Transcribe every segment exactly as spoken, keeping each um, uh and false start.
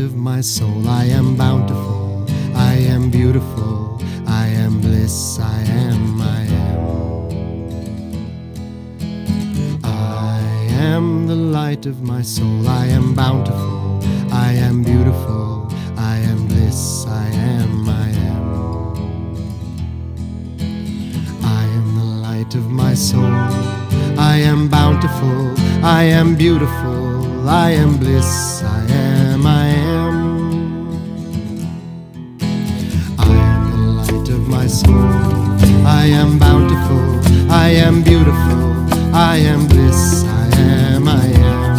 of my soul. I am bountiful, I am beautiful, I am bliss, I am, I am. I am the light of my soul. I am bountiful, I am beautiful, I am bliss, I am, I am. I am the light of my soul. I am bountiful, I am beautiful, I am bliss, I am, I am. I am the light of my soul. I am bountiful, I am beautiful, I am bliss, I am, I am.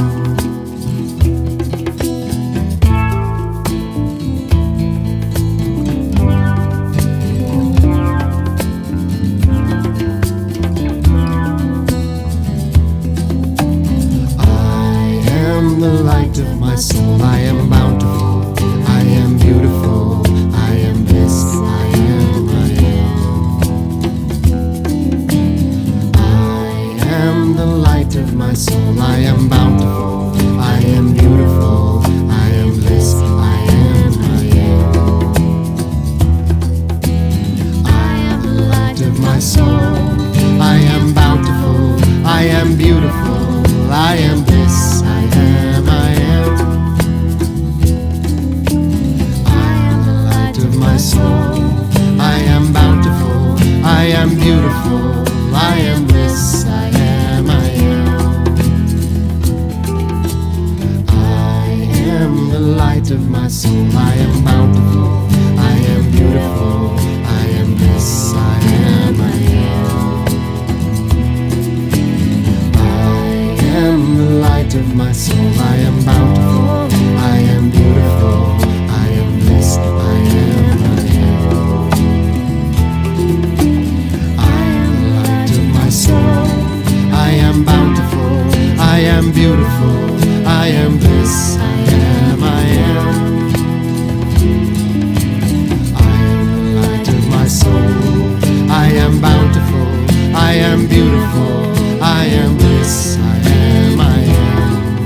The light of my soul. I am bountiful, I am beautiful, I am bliss, I am, I am. I am the light of my soul. I am bountiful, I am beautiful, I am bliss, I am, I am. I am the light of my soul. I am bountiful, I am beautiful, I am bliss, I am. My soul. I am bountiful, I am beautiful, I am bliss, I am, I am. I am the light of my soul. I am bountiful, I am beautiful, I am bliss, I am, I am. I am the light of my soul. I am bountiful, I am beautiful, I am bliss, I am. I am bountiful, I am beautiful, I am bliss, I am, I am. I am the light of my soul. I am bountiful, I am beautiful, I am bliss, I am, I am.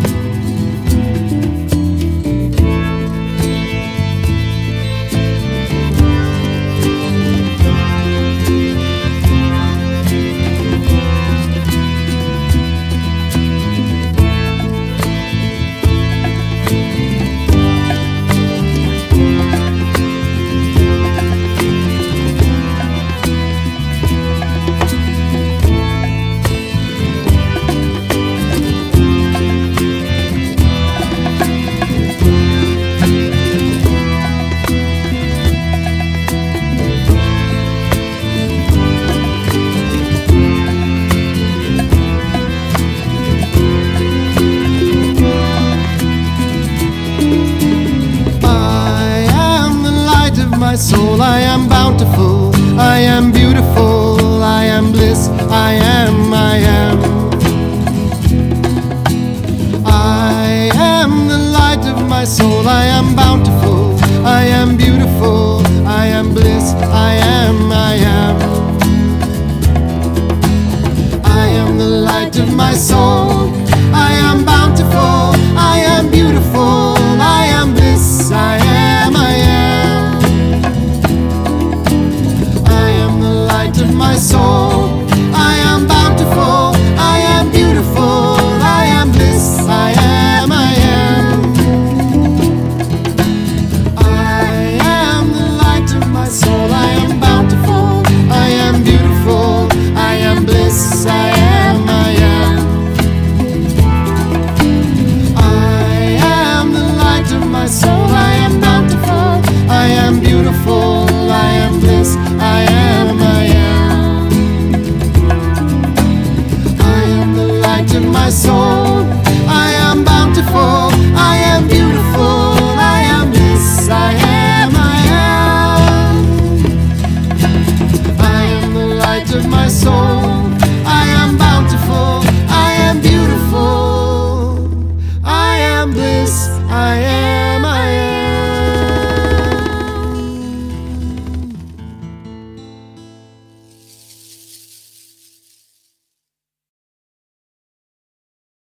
My soul. I am bountiful, I am beautiful, I am bliss, I am, I am. I am the light of my soul. I